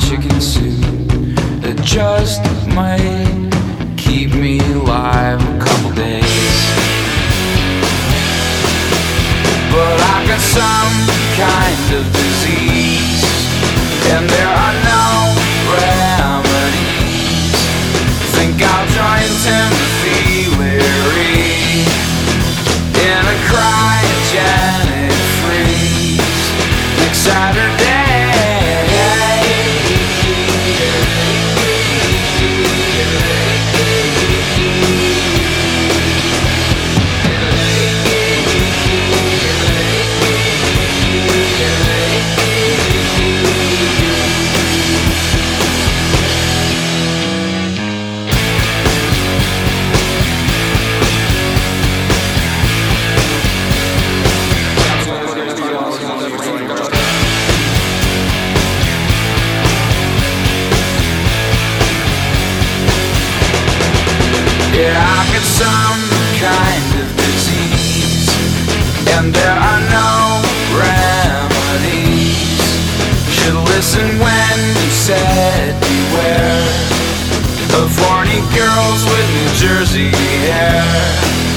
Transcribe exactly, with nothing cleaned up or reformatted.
chicken soup that just might keep me alive a couple days. But I've got some kind of disease, and there are no remedies. Think I'll join Timothy Leary in a cryogenic freeze next Saturday. Yeah, I've got some kind of disease, and there are no remedies. Should listen when you said beware of horny girls with New Jersey hair.